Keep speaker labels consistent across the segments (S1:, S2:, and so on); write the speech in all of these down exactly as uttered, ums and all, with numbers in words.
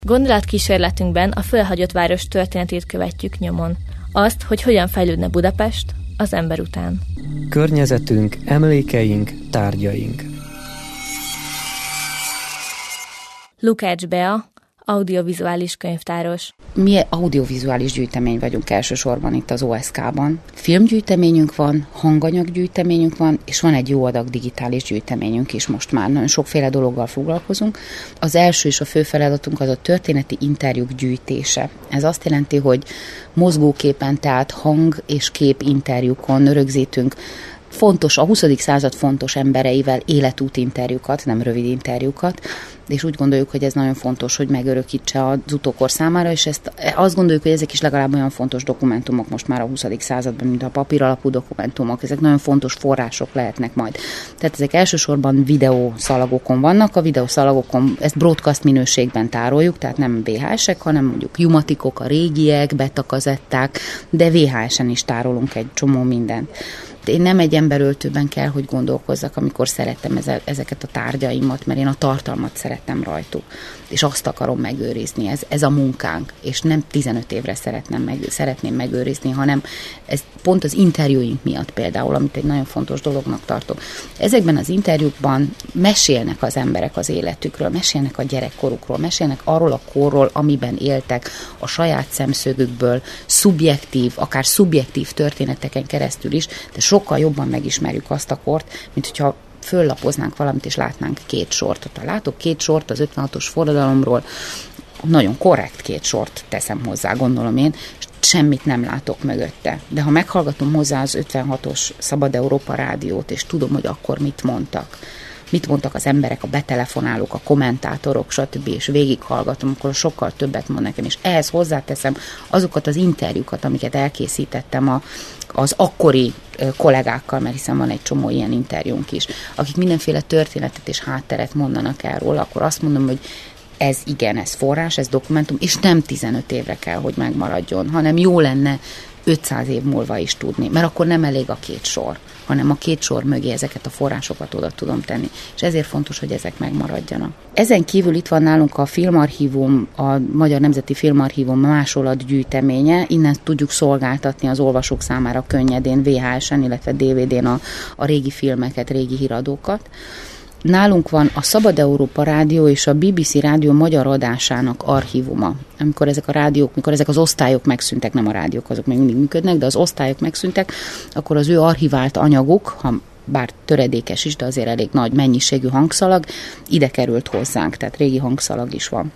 S1: Gondolatkísérletünkben a fölhagyott város történetét követjük nyomon. Azt, hogy hogyan fejlődne Budapest az ember után.
S2: Környezetünk, emlékeink, tárgyaink.
S1: Lukács Bea, audiovizuális könyvtáros.
S3: Mi audiovizuális gyűjtemény vagyunk elsősorban itt az o es ká-ban. Filmgyűjteményünk van, hanganyaggyűjteményünk van, és van egy jó adag digitális gyűjteményünk is most már. Nagyon sokféle dologgal foglalkozunk. Az első és a fő feladatunk az a történeti interjúk gyűjtése. Ez azt jelenti, hogy mozgóképen, tehát hang és kép interjúkon rögzítünk fontos, a huszadik század fontos embereivel életútinterjúkat, nem rövid interjúkat, és úgy gondoljuk, hogy ez nagyon fontos, hogy megörökítse az utókor számára, és ezt azt gondoljuk, hogy ezek is legalább olyan fontos dokumentumok most már a huszadik században, mint a papír alapú dokumentumok. Ezek nagyon fontos források lehetnek majd. Tehát ezek elsősorban videószalagokon vannak, a videószalagokon ezt broadcast minőségben tároljuk, tehát nem vé há esek, hanem mondjuk jumatikok, a régiek, betakazetták, de vé há esen is tárolunk egy csomó mindent. Én nem egy emberöltőben kell, hogy gondolkozzak, amikor szeretem ezeket a tárgyaimat, mert én a tartalmat szeretem rajtuk, és azt akarom megőrizni. Ez, ez a munkánk, és nem tizenöt évre szeretném, meg, szeretném megőrizni, hanem ez pont az interjúink miatt például, amit egy nagyon fontos dolognak tartok. Ezekben az interjúkban mesélnek az emberek az életükről, mesélnek a gyerekkorukról, mesélnek arról a korról, amiben éltek, a saját szemszögükből, szubjektív, akár szubjektív történeteken keresztül is, de sokkal jobban megismerjük azt a kort, mint hogyha föllapoznánk valamit, és látnánk két sort. Ha látok két sort az ötvenhatos forradalomról, nagyon korrekt két sort teszem hozzá, gondolom én, és semmit nem látok mögötte. De ha meghallgatom hozzá az ötvenhatos Szabad Európa rádiót, és tudom, hogy akkor mit mondtak, mit mondtak az emberek, a betelefonálók, a kommentátorok, stb., és végighallgatom, akkor sokkal többet mond nekem, és ehhez hozzáteszem azokat az interjúkat, amiket elkészítettem a, az akkori kollégákkal, mert hiszen van egy csomó ilyen interjúnk is, akik mindenféle történetet és hátteret mondanak el róla, akkor azt mondom, hogy ez igen, ez forrás, ez dokumentum, és nem tizenöt évre kell, hogy megmaradjon, hanem jó lenne ötszáz év múlva is tudni, mert akkor nem elég a két sor, hanem a két sor mögé ezeket a forrásokat oda tudom tenni. És ezért fontos, hogy ezek megmaradjanak. Ezen kívül itt van nálunk a Filmarchívum, a Magyar Nemzeti Filmarchívum másolatgyűjteménye, innen tudjuk szolgáltatni az olvasók számára könnyedén, vé há esen, illetve dé vé dén a, a régi filmeket, régi híradókat. Nálunk van a Szabad Európa Rádió és a bé bé cé Rádió magyar adásának archívuma. Amikor ezek a rádiók, mikor ezek az osztályok megszűntek, nem a rádiók, azok még mindig működnek, de az osztályok megszűntek, akkor az ő archivált anyaguk, ha bár töredékes is, de azért elég nagy mennyiségű hangszalag, ide került hozzánk, tehát régi hangszalag is van.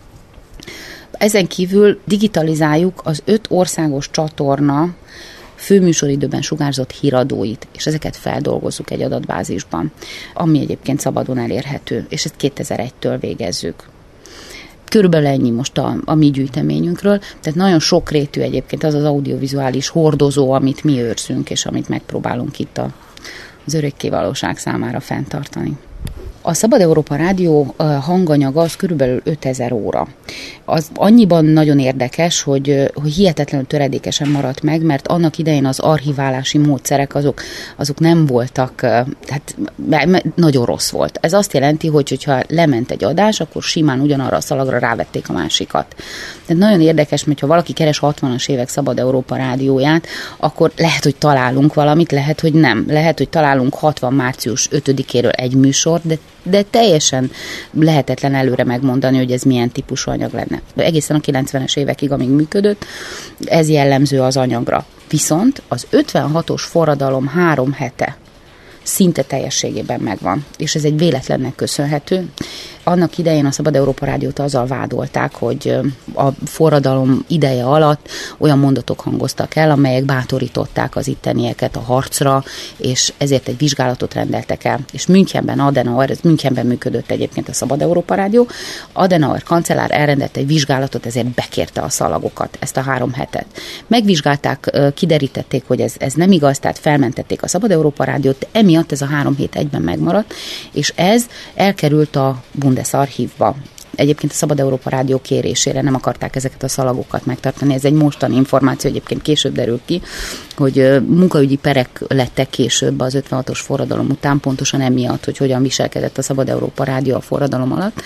S3: Ezen kívül digitalizáljuk az öt országos csatorna főműsoridőben sugárzott híradóit, és ezeket feldolgozzuk egy adatbázisban, ami egyébként szabadon elérhető, és ezt kétezer-egytől végezzük. Körülbelül ennyi most a, a mi gyűjteményünkről, tehát nagyon sokrétű egyébként az az audiovizuális hordozó, amit mi őrzünk, és amit megpróbálunk itt a, az örökkévalóság számára fenntartani. A Szabad Európa Rádió hanganyaga az körülbelül ötezer óra. Az annyiban nagyon érdekes, hogy, hogy hihetetlenül töredékesen maradt meg, mert annak idején az archiválási módszerek azok, azok nem voltak, tehát nagyon rossz volt. Ez azt jelenti, hogy hogyha lement egy adás, akkor simán ugyanarra a szalagra rávették a másikat. Tehát nagyon érdekes, mert ha valaki keres hatvanas évek Szabad Európa Rádióját, akkor lehet, hogy találunk valamit, lehet, hogy nem. Lehet, hogy találunk hatvan március ötödikéről egy műsort, de de teljesen lehetetlen előre megmondani, hogy ez milyen típusú anyag lenne. De egészen a kilencvenes évekig, amíg működött, ez jellemző az anyagra. Viszont az ötvenhatos forradalom három hete szinte teljességében megvan, és ez egy véletlennek köszönhető. Annak idején a Szabad Európa Rádiót azzal vádolták, hogy a forradalom ideje alatt olyan mondatok hangoztak el, amelyek bátorították az ittenieket a harcra, és ezért egy vizsgálatot rendeltek el. És Münchenben, Adenauer, ez Münchenben működött egyébként a Szabad Európa Rádió, Adenauer kancellár elrendelt egy vizsgálatot, ezért bekérte a szalagokat, ezt a három hetet. Megvizsgálták, kiderítették, hogy ez, ez nem igaz, tehát felmentették a Szabad Európa Rádiót, emiatt ez a három hét egyben megmaradt, és ez elkerült a Bundesarchívba. Egyébként a Szabad Európa Rádió kérésére nem akarták ezeket a szalagokat megtartani. Ez egy mostani információ, egyébként később derül ki, hogy munkaügyi perek lettek később az ötvenhatos forradalom után, pontosan emiatt, hogy hogyan viselkedett a Szabad Európa Rádió a forradalom alatt,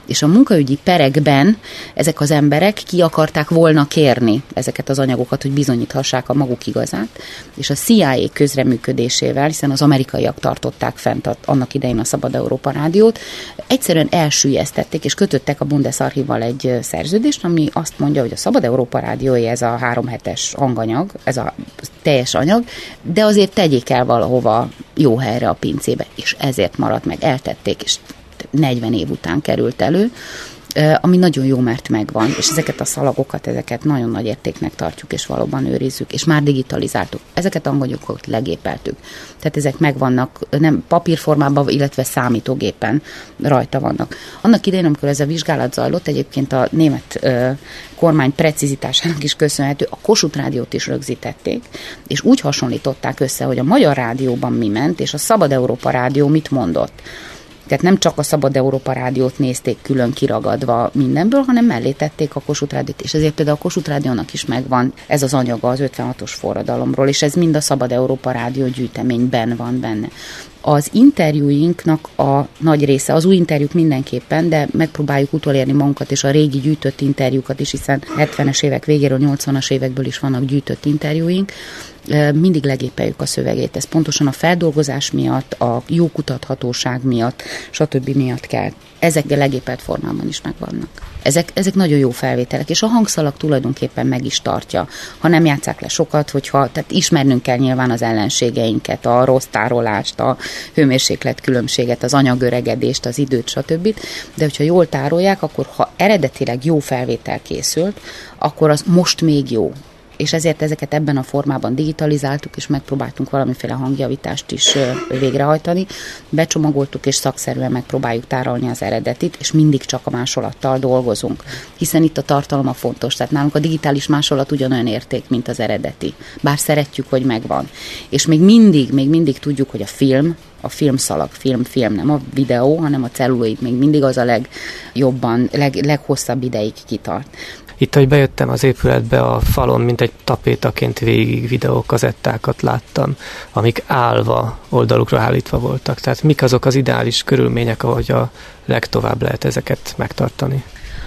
S3: És a munkaügyi perekben ezek az emberek ki akarták volna kérni ezeket az anyagokat, hogy bizonyíthassák a maguk igazát, és a C I A közreműködésével, hiszen az amerikaiak tartották fent a, annak idején a Szabad Európa Rádiót, egyszerűen elsüllyesztették, és kötöttek a Bundesarchivval egy szerződést, ami azt mondja, hogy a Szabad Európa Rádiói ez a három hetes hanganyag, ez a teljes anyag, de azért tegyék el valahova jó helyre a pincébe, és ezért maradt meg, eltették, és negyven év után került elő, ami nagyon jó, mert megvan, és ezeket a szalagokat, ezeket nagyon nagy értéknek tartjuk, és valóban őrizzük, és már digitalizáltuk. Ezeket a anyagokat legépeltük. Tehát ezek megvannak, nem papírformában, illetve számítógépen rajta vannak. Annak idején, amikor ez a vizsgálat zajlott, egyébként a német ö, kormány precizitásának is köszönhető, a Kossuth Rádiót is rögzítették, és úgy hasonlították össze, hogy a Magyar Rádióban mi ment, és a Szabad Európa Rádió mit mondott. Tehát nem csak a Szabad Európa Rádiót nézték külön kiragadva mindenből, hanem mellé tették a Kossuth Rádiót, és ezért például a Kossuth Rádiónak is megvan ez az anyaga az ötvenhatos forradalomról, és ez mind a Szabad Európa Rádió gyűjteményben van benne. Az interjúinknak a nagy része, az új interjúk mindenképpen, de megpróbáljuk utolérni magunkat, és a régi gyűjtött interjúkat is, hiszen hetvenes évek végéről, nyolcvanas évekből is vannak gyűjtött interjúink, mindig legépeljük a szövegét. Ez pontosan a feldolgozás miatt, a jó kutathatóság miatt, stb. Miatt kell. Ezek a legépelt formában is megvannak. Ezek, ezek nagyon jó felvételek, és a hangszalag tulajdonképpen meg is tartja. Ha nem játsszák le sokat, hogyha, tehát ismernünk kell nyilván az ellenségeinket, a rossz tárolást, a hőmérséklet különbséget, az anyagöregedést, az időt, stb. De hogyha jól tárolják, akkor ha eredetileg jó felvétel készült, akkor az most még jó. És ezért ezeket ebben a formában digitalizáltuk, és megpróbáltunk valamiféle hangjavítást is végrehajtani. Becsomagoltuk, és szakszerűen megpróbáljuk tárolni az eredetit, és mindig csak a másolattal dolgozunk. Hiszen itt a tartalom a fontos. Tehát nálunk a digitális másolat ugyanolyan érték, mint az eredeti. Bár szeretjük, hogy megvan. És még mindig, még mindig tudjuk, hogy a film, a filmszalag, film, film, nem a videó, hanem a celluloid még mindig az a legjobban, leg, leghosszabb ideig kitart.
S2: Itt, hogy bejöttem az épületbe, a falon, mint egy tapétaként végig videókazettákat láttam, amik állva, oldalukra állítva voltak. Tehát mik azok az ideális körülmények, ahogy a legtovább lehet ezeket megtartani?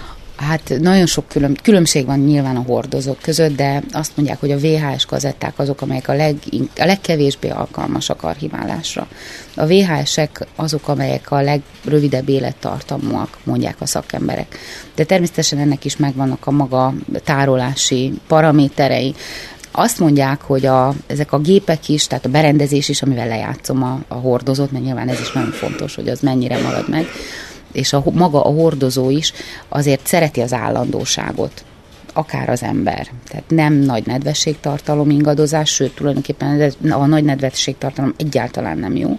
S3: Hát nagyon sok külön, különbség van nyilván a hordozók között, de azt mondják, hogy a vé há es kazetták azok, amelyek a, leg, a legkevésbé alkalmasak archiválásra. A vé há esek azok, amelyek a legrövidebb élettartamúak, mondják a szakemberek. De természetesen ennek is megvannak a maga tárolási paraméterei. Azt mondják, hogy a, ezek a gépek is, tehát a berendezés is, amivel lejátszom a, a hordozót, mert nyilván ez is nagyon fontos, hogy az mennyire marad meg, és a, maga a hordozó is azért szereti az állandóságot, akár az ember. Tehát nem nagy nedvességtartalom ingadozás, sőt, tulajdonképpen a nagy nedvességtartalom egyáltalán nem jó,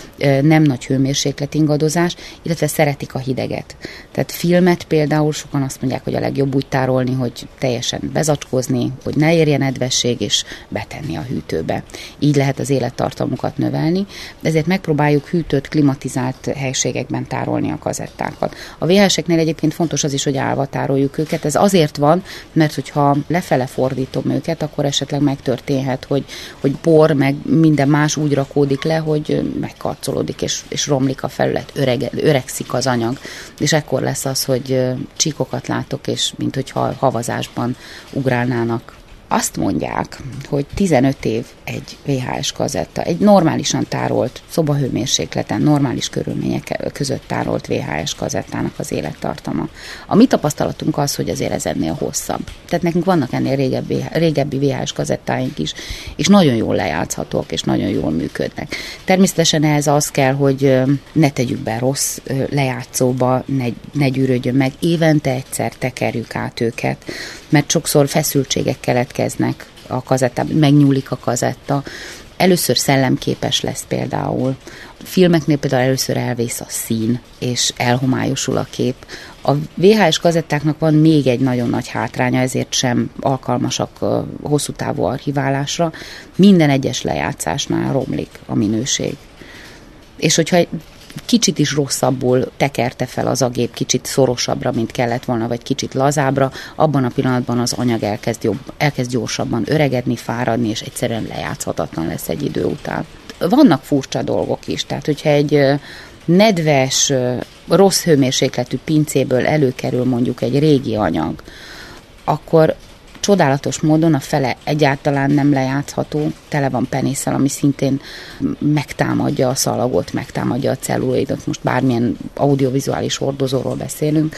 S3: nem nagy hőmérséklet ingadozás, illetve szeretik a hideget. Tehát filmet például sokan azt mondják, hogy a legjobb úgy tárolni, hogy teljesen bezacskozni, hogy ne érjen nedvesség, és betenni a hűtőbe. Így lehet az élettartamukat növelni, ezért megpróbáljuk hűtött, klimatizált helységekben tárolni a kazettákat. A vé há eseknél egyébként fontos az is, hogy állva tároljuk őket. Ez azért van, mert hogyha lefele fordítom őket, akkor esetleg megtörténhet, hogy, hogy por, meg minden más úgy rakódik le, hogy megkarcolódik, és, és romlik a felület, örege, öregszik az anyag, és ekkor lesz az, hogy csíkokat látok, és mint hogyha havazásban ugrálnának. Azt mondják, hogy tizenöt év egy vé há es kazetta, egy normálisan tárolt, szobahőmérsékleten, normális körülmények között tárolt vé há es kazettának az élettartama. A mi tapasztalatunk az, hogy azért ez ennél hosszabb. Tehát nekünk vannak ennél régebbi, régebbi vé há es kazettáink is, és nagyon jól lejátszhatóak, és nagyon jól működnek. Természetesen ehhez az kell, hogy ne tegyük be rossz lejátszóba, ne, ne gyűrődjön meg, évente egyszer tekerjük át őket, mert sokszor feszültségek keletkeznek a kazettában, megnyúlik a kazetta. Először szellemképes lesz például. A filmeknél például először elvész a szín, és elhomályosul a kép. A vé há es kazettáknak van még egy nagyon nagy hátránya, ezért sem alkalmasak hosszú távú archiválásra. Minden egyes lejátszásnál romlik a minőség. És hogyha kicsit is rosszabbul tekerte fel az a gép, kicsit szorosabbra, mint kellett volna, vagy kicsit lazábbra, abban a pillanatban az anyag elkezd, jobb, elkezd gyorsabban öregedni, fáradni, és egyszerűen lejátszhatatlan lesz egy idő után. Vannak furcsa dolgok is, tehát hogyha egy nedves, rossz hőmérsékletű pincéből előkerül mondjuk egy régi anyag, akkor csodálatos módon a fele egyáltalán nem lejátszható, tele van penészel, ami szintén megtámadja a szalagot, megtámadja a celluloidot, most bármilyen audiovizuális hordozóról beszélünk,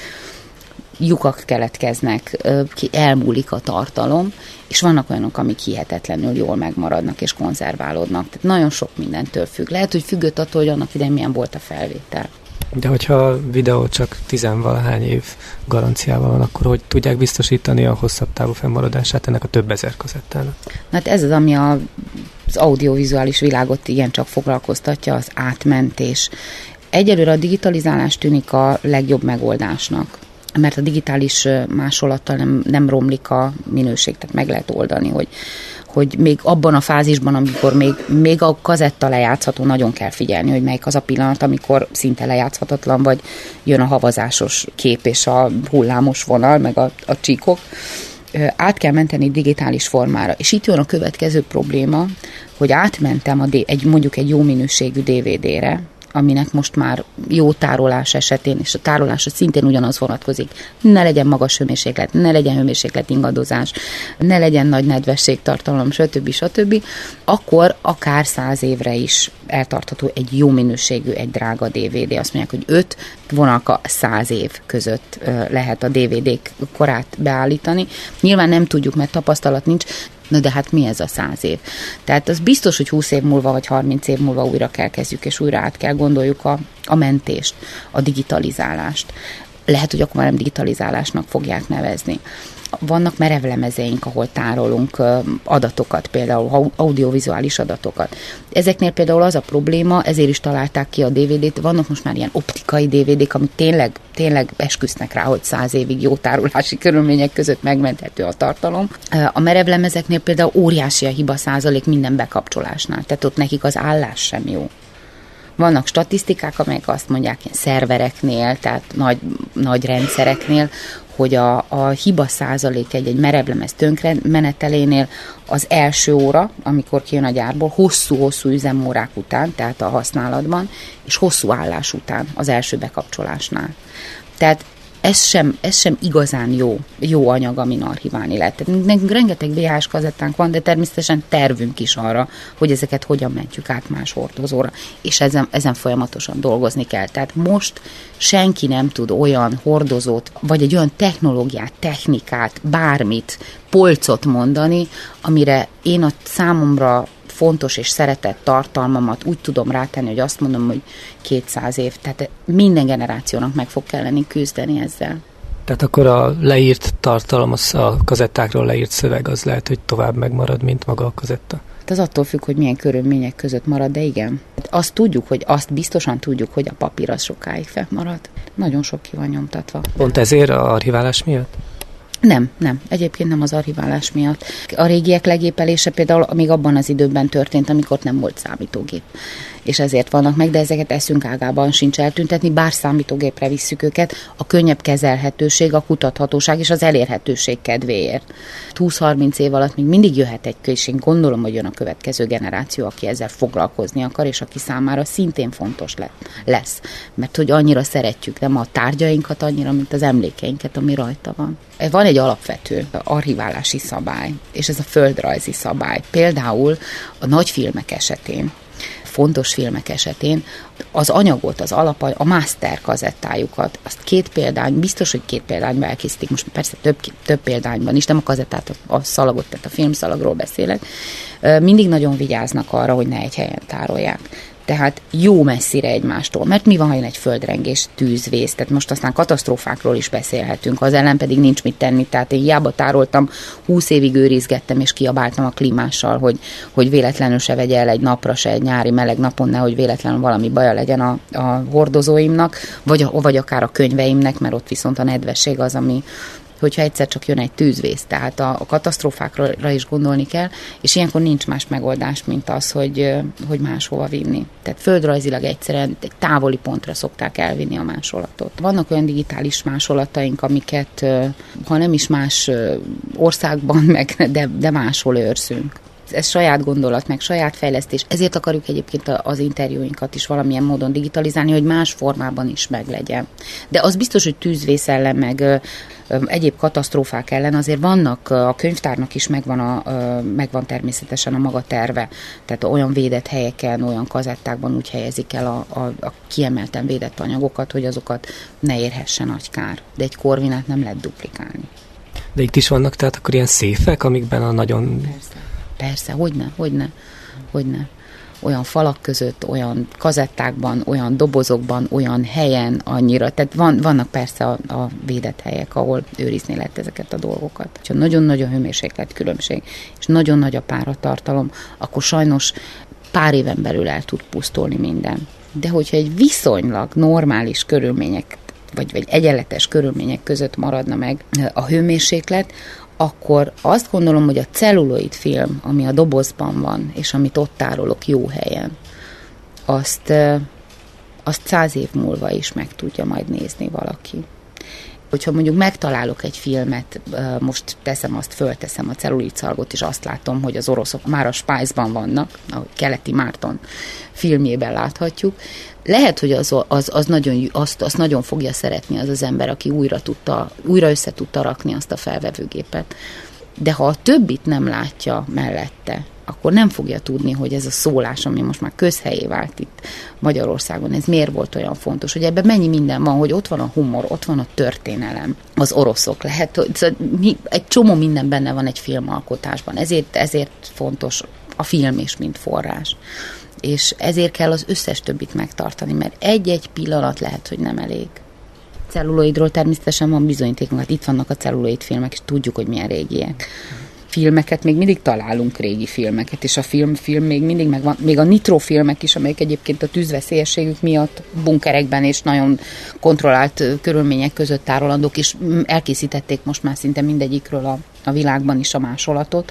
S3: lyukak keletkeznek, elmúlik a tartalom, és vannak olyanok, amik hihetetlenül jól megmaradnak és konzerválódnak. Tehát nagyon sok mindentől függ. Lehet, hogy függött attól, hogy annak idején milyen volt a felvétel.
S2: De hogyha a videó csak tizenvalahány év garanciával van, akkor hogy tudják biztosítani a hosszabb távú fennmaradását ennek a több ezer kazettának?
S3: Hát ez az, ami a, az audiovizuális világot igencsak foglalkoztatja, az átmentés. Egyelőre a digitalizálás tűnik a legjobb megoldásnak, mert a digitális másolattal nem, nem romlik a minőség, tehát meg lehet oldani, hogy, hogy még abban a fázisban, amikor még, még a kazetta lejátszható, nagyon kell figyelni, hogy melyik az a pillanat, amikor szinte lejátszhatatlan, vagy jön a havazásos kép és a hullámos vonal, meg a, a csíkok. Át kell menteni digitális formára. És itt jön a következő probléma, hogy átmentem a D- egy, mondjuk egy jó minőségű dé vé dére, aminek most már jó tárolás esetén, és a tárolásra szintén ugyanaz vonatkozik, ne legyen magas hőmérséklet, ne legyen hőmérséklet ingadozás, ne legyen nagy nedvességtartalom, stb. stb., akkor akár száz évre is eltartható egy jó minőségű, egy drága dé vé dé. Azt mondják, hogy öt vonalka száz év között lehet a dé vé dék korát beállítani. Nyilván nem tudjuk, mert tapasztalat nincs, na de hát mi ez a száz év? Tehát az biztos, hogy húsz év múlva vagy harminc év múlva újra kell kezdjük, és újra át kell gondoljuk a, a mentést, a digitalizálást. Lehet, hogy akkor már nem digitalizálásnak fogják nevezni. Vannak merevlemezeink, ahol tárolunk adatokat, például audiovizuális adatokat. Ezeknél például az a probléma, ezért is találták ki a dé vé dét, vannak most már ilyen optikai dé vé dék, amik tényleg, tényleg esküsznek rá, hogy száz évig jó tárolási körülmények között megmenthető a tartalom. A merevlemezeknél például óriási a hiba százalék minden bekapcsolásnál, tehát ott nekik az állás sem jó. Vannak statisztikák, amelyek azt mondják ilyen szervereknél, tehát nagy, nagy rendszereknél, hogy a, a hiba százalék egy, egy merevlemez tönkre menetelénél az első óra, amikor kijön a gyárból, hosszú-hosszú üzemórák után, tehát a használatban, és hosszú állás után az első bekapcsolásnál. Tehát ez sem, ez sem igazán jó, jó anyag, amin archiválni lehet. Tehát nekünk rengeteg bé há es kazettánk van, de természetesen tervünk is arra, hogy ezeket hogyan mentjük át más hordozóra, és ezen, ezen folyamatosan dolgozni kell. Tehát most senki nem tud olyan hordozót, vagy egy olyan technológiát, technikát, bármit, polcot mondani, amire én a számomra fontos és szeretett tartalmamat úgy tudom rátenni, hogy azt mondom, hogy kétszáz év. Tehát minden generációnak meg fog kelleni küzdeni ezzel.
S2: Tehát akkor a leírt tartalom, az a kazettákról leírt szöveg, az lehet, hogy tovább megmarad, mint maga a kazetta?
S3: Ez attól függ, hogy milyen körülmények között marad, de igen. Azt tudjuk, hogy azt biztosan tudjuk, hogy a papír az sokáig fennmarad. Nagyon sok ki van nyomtatva.
S2: Pont ezért a archiválás miatt?
S3: Nem, nem. Egyébként nem az archiválás miatt. A régiek legépelése például még abban az időben történt, amikor nem volt számítógép. És ezért vannak meg, de ezeket eszünk ágában sincs eltüntetni, bár számítógépre visszük őket, a könnyebb kezelhetőség, a kutathatóság és az elérhetőség kedvéért. húsz-harminc év alatt még mindig jöhet egy és én gondolom, hogy jön a következő generáció, aki ezzel foglalkozni akar, és aki számára szintén fontos lesz. Mert hogy annyira szeretjük, nem a tárgyainkat annyira, mint az emlékeinket, ami rajta van. Van egy alapvető archiválási szabály, és ez a földrajzi szabály. Például a nagy filmek esetén, fontos filmek esetén az anyagot, az alap, a master kazettájukat, azt két példány, biztos, hogy két példányban elkészítik, most persze több, több példányban is, nem a kazettát, a szalagot, tehát a filmszalagról beszélek, mindig nagyon vigyáznak arra, hogy ne egy helyen tárolják. Tehát jó messzire egymástól. Mert mi van, ha jön egy földrengés, tűzvész, tehát most aztán katasztrófákról is beszélhetünk, az ellen pedig nincs mit tenni, tehát én hiába tároltam, húsz évig őrizgettem, és kiabáltam a klímással, hogy, hogy véletlenül se vegye el egy napra, se egy nyári meleg napon, nehogy véletlenül valami baja legyen a, a hordozóimnak, vagy, vagy akár a könyveimnek, mert ott viszont a nedvesség az, ami hogyha egyszer csak jön egy tűzvész, tehát a, a katasztrófákra is gondolni kell, és ilyenkor nincs más megoldás, mint az, hogy, hogy máshova vinni. Tehát földrajzilag egyszerűen egy távoli pontra szokták elvinni a másolatot. Vannak olyan digitális másolataink, amiket, ha nem is más országban, meg, de, de máshol őrzünk. ez saját gondolat, meg saját fejlesztés. Ezért akarjuk egyébként az interjúinkat is valamilyen módon digitalizálni, hogy más formában is meglegyen. De az biztos, hogy tűzvész ellen, meg egyéb katasztrófák ellen azért vannak, a könyvtárnak is megvan, a, megvan természetesen a maga terve. Tehát olyan védett helyeken, olyan kazettákban úgy helyezik el a, a, a kiemelten védett anyagokat, hogy azokat ne érhessen nagy kár. De egy korvinát nem lehet duplikálni.
S2: De itt is vannak tehát akkor ilyen széfek, amikben a nagyon...
S3: Persze, persze, hogyne, hogyne, hogyne. Olyan falak között, olyan kazettákban, olyan dobozokban, olyan helyen annyira. Tehát van, vannak persze a, a védett helyek, ahol őrizni lehet ezeket a dolgokat. Ha nagyon-nagyon hőmérséklet különbség, és nagyon nagy a páratartalom, akkor sajnos pár éven belül el tud pusztulni minden. De hogyha egy viszonylag normális körülmények, vagy, vagy egyenletes körülmények között maradna meg a hőmérséklet, akkor azt gondolom, hogy a celluloid film, ami a dobozban van, és amit ott tárolok jó helyen, azt, azt száz év múlva is meg tudja majd nézni valaki. Hogyha mondjuk megtalálok egy filmet, most teszem azt, fölteszem a celluloid szalgot, és azt látom, hogy az oroszok már a Spice-ban vannak, ahogy Keleti Márton filmjében láthatjuk, lehet, hogy az, az, az nagyon, azt, azt nagyon fogja szeretni az az ember, aki újra, tudta, újra össze tudta rakni azt a felvevőgépet. De ha a többit nem látja mellette, akkor nem fogja tudni, hogy ez a szólás, ami most már közhelyé vált itt Magyarországon, ez miért volt olyan fontos, hogy ebben mennyi minden van, hogy ott van a humor, ott van a történelem, az oroszok lehet, szóval egy csomó minden benne van egy filmalkotásban, ezért, ezért fontos a film is, mint forrás. És ezért kell az összes többit megtartani, mert egy-egy pillanat lehet, hogy nem elég. Celluloidról természetesen van bizonyítékunk, hát itt vannak a celluloid filmek, és tudjuk, hogy milyen régiek. Filmeket még mindig találunk, régi filmeket, és a film, film még mindig megvan, még a nitrofilmek is, amelyek egyébként a tűzveszélyességük miatt bunkerekben és nagyon kontrollált körülmények között tárolandók, és elkészítették most már szinte mindegyikről a, a világban is a másolatot.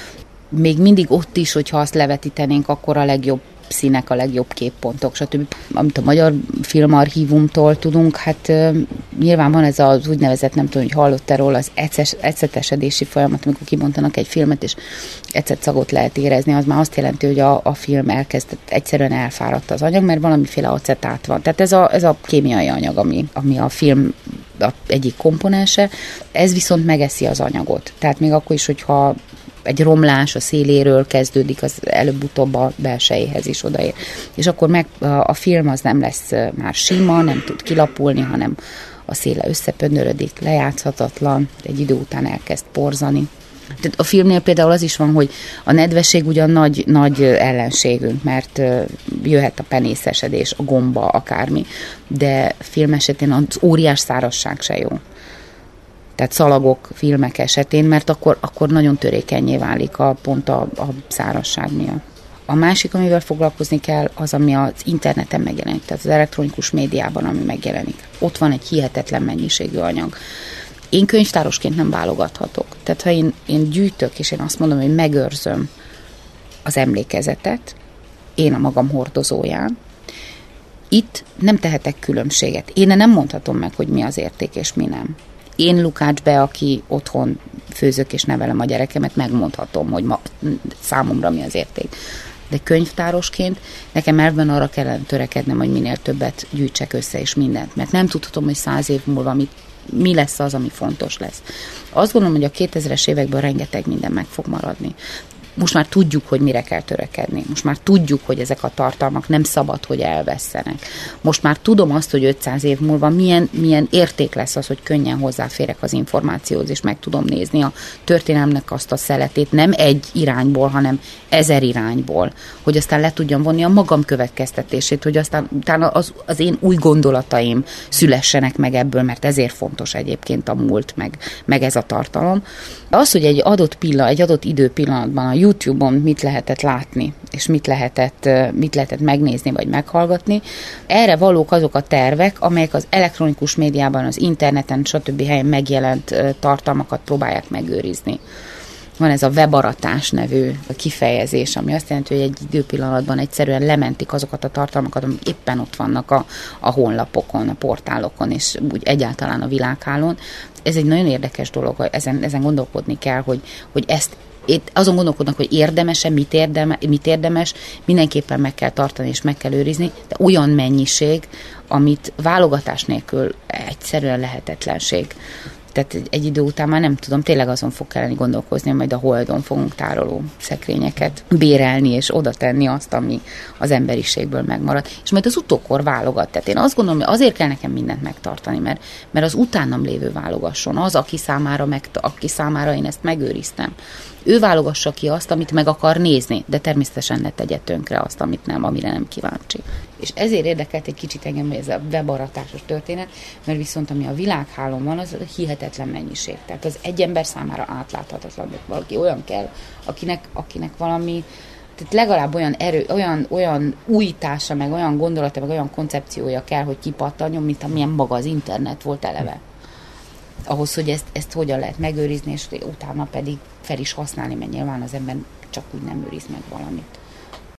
S3: Még mindig ott is, hogyha azt levetítenénk, akkor a legjobb színek, a legjobb képpontok, stb. Amit a Magyar Filmarchívumtól tudunk, hát uh, nyilván van ez az úgynevezett, nem tudom, hogy hallott-e róla, az ecetesedési folyamat, amikor kibontanak egy filmet, és ecetszagot lehet érezni, az már azt jelenti, hogy a, a film elkezdett, egyszerűen elfáradt az anyag, mert valamiféle acetát van. Tehát ez a, ez a kémiai anyag, ami, ami a film a egyik komponense, ez viszont megeszi az anyagot. Tehát még akkor is, hogyha egy romlás a széléről kezdődik, az előbb-utóbb a belsejéhez is odaér. És akkor meg a film az nem lesz már sima, nem tud kilapulni, hanem a széle összepöndörödik, lejátszhatatlan, egy idő után elkezd porzani. Tehát a filmnél például az is van, hogy a nedvesség ugyan nagy, nagy ellenségünk, mert jöhet a penészesedés, a gomba, akármi, de film esetén az óriás szárazság se jó. Tehát szalagok, filmek esetén, mert akkor, akkor nagyon törékenyé válik a, pont a, a szárazság miatt. A másik, amivel foglalkozni kell, az, ami az interneten megjelenik, tehát az elektronikus médiában, ami megjelenik. Ott van egy hihetetlen mennyiségű anyag. Én könyvtárosként nem válogathatok. Tehát ha én, én gyűjtök, és én azt mondom, hogy megőrzöm az emlékezetet, én a magam hordozóján, itt nem tehetek különbséget. Én nem mondhatom meg, hogy mi az érték, és mi nem. Én Lukács Be, aki otthon főzök és nevelem a gyerekemet, megmondhatom, hogy ma számomra mi az érték. De könyvtárosként nekem elvben arra kellene törekednem, hogy minél többet gyűjtsek össze és mindent. Mert nem tudhatom, hogy száz év múlva mi, mi lesz az, ami fontos lesz. Azt gondolom, hogy a kétezres években rengeteg minden meg fog maradni. Most már tudjuk, hogy mire kell törekedni. Most már tudjuk, hogy ezek a tartalmak nem szabad, hogy elvesszenek. Most már tudom azt, hogy ötszáz év múlva milyen, milyen érték lesz az, hogy könnyen hozzáférek az információhoz, és meg tudom nézni a történelmnek azt a szeletét, nem egy irányból, hanem ezer irányból, hogy aztán le tudjam vonni a magam következtetését, hogy aztán utána az, az én új gondolataim szülessenek meg ebből, mert ezért fontos egyébként a múlt, meg, meg ez a tartalom. Az, hogy egy adott pillanat, egy adott időpillanatban a YouTube-on mit lehetett látni, és mit lehetett, mit lehetett megnézni, vagy meghallgatni, erre valók azok a tervek, amelyek az elektronikus médiában, az interneten, stb. Helyen megjelent tartalmakat próbálják megőrizni. Van ez a webaratás nevű kifejezés, ami azt jelenti, hogy egy időpillanatban egyszerűen lementik azokat a tartalmakat, amik éppen ott vannak a, a honlapokon, a portálokon, és úgy egyáltalán a világhálón. Ez egy nagyon érdekes dolog, ezen, ezen gondolkodni kell, hogy, hogy ezt itt azon gondolkodnak, hogy érdemes-e, mit, érdeme, mit érdemes, mindenképpen meg kell tartani és meg kell őrizni, de olyan mennyiség, amit válogatás nélkül egyszerűen lehetetlenség. Tehát egy idő után már nem tudom, tényleg azon fog kelleni gondolkozni, hogy majd a Holdon fogunk tároló szekrényeket bérelni, és oda tenni azt, ami az emberiségből megmarad. És majd az utókor válogat. Tehát én azt gondolom, hogy azért kell nekem mindent megtartani, mert, mert az utánam lévő válogasson. Az, aki számára, meg, aki számára én ezt megőriztem. Ő válogassa ki azt, amit meg akar nézni, de természetesen ne tegye tönkre azt, amit nem, amire nem kíváncsi. És ezért érdekelt egy kicsit engem ez a webaratásos történet, mert viszont ami a világhálón van, az a hihetetlen mennyiség. Tehát az egy ember számára átláthatatlan, hogy valaki olyan kell, akinek, akinek valami, tehát legalább olyan erő, olyan, olyan újítása, meg olyan gondolata, meg olyan koncepciója kell, hogy kipattanjon, mint amilyen maga az internet volt eleve. Ahhoz, hogy ezt, ezt hogyan lehet megőrizni, és utána pedig fel is használni, mert nyilván az ember csak úgy nem őriz meg valamit.